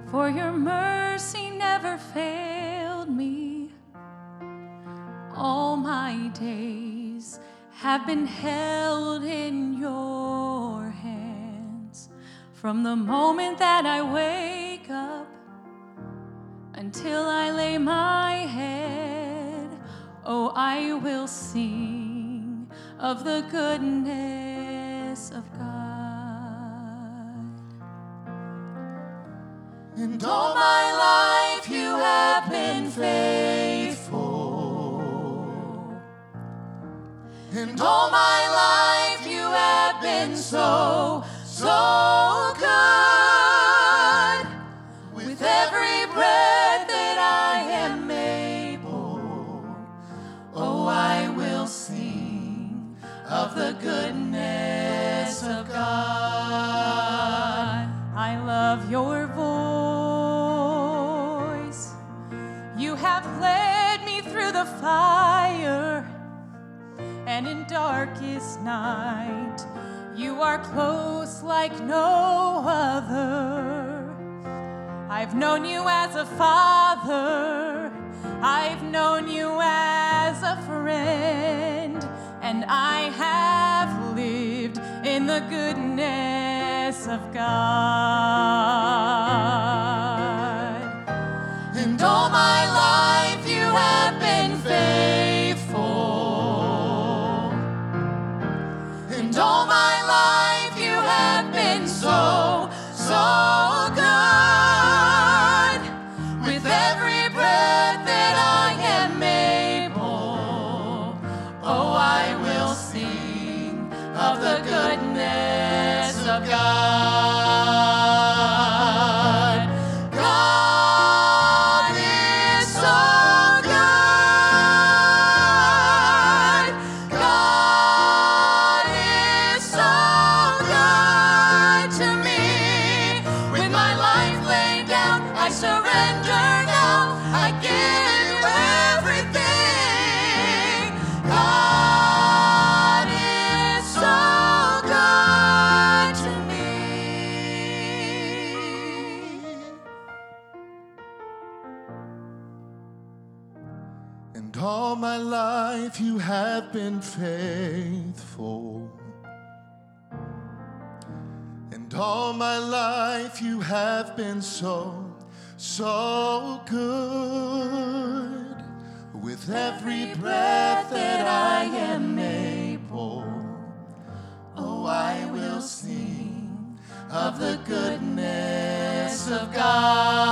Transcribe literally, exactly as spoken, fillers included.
for your mercy never failed me. All my days have been held in your hands. From the moment that I wake up until I lay my head, oh, I will sing of the goodness of God. And all my life you have been faithful. And all my life you have been so, so good. With every breath that I am able, oh, I will sing of the goodness of God. I love your voice. You have led me through the fire, and in darkest night, you are close like no other. I've known you as a father, I've known you as a friend, and I have lived in the goodness of God. And all my life you have been faithful. And all my life you have been so, so good. With every breath that I am able, oh, I will sing of the goodness of God. God is so good. God is so good to me. With my life laid down, I surrender now. I give you everything. God is so good to me. And all my life you have been faithful. And all my life you have been so, so good. With every breath that I am able, oh, I will sing of the goodness of God.